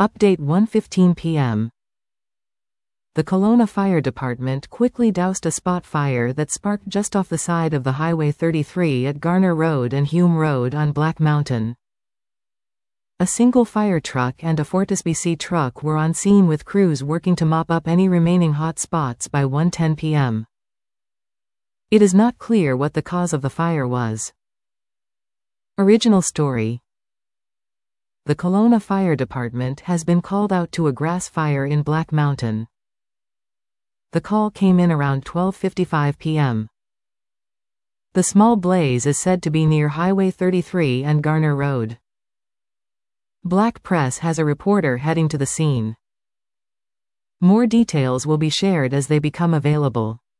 Update 1:15 p.m. The Kelowna Fire Department quickly doused a spot fire that sparked just off the side of the Highway 33 at Garner Road and Hume Road on Black Mountain. A single fire truck and a FortisBC truck were on scene with crews working to mop up any remaining hot spots by 1:10 p.m. It is not clear what the cause of the fire was. Original story. The Kelowna Fire Department has been called out to a grass fire in Black Mountain. The call came in around 12:55 p.m. The small blaze is said to be near Highway 33 and Garner Road. Black Press has a reporter heading to the scene. More details will be shared as they become available.